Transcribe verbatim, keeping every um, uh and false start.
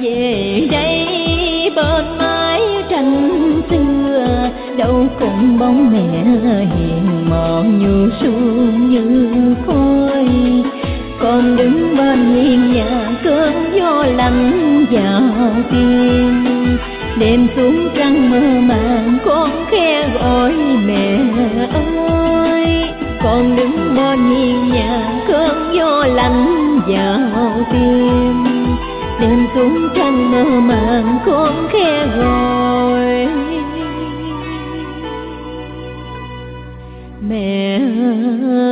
về đây bên mái tranh xưa, đâu cùng bóng mẹ hiền mòn như sương như khói. Con đứng bên hiên nhà cơn gió lạnh vào tim, đêm xuống trăng mơ màng con khẽ gọi mẹ ơi. Con đứng bên hiên nhà cơn gió lạnh vào tim, đêm xuống trăng mơ màng con khẽ gọi mẹ ơi.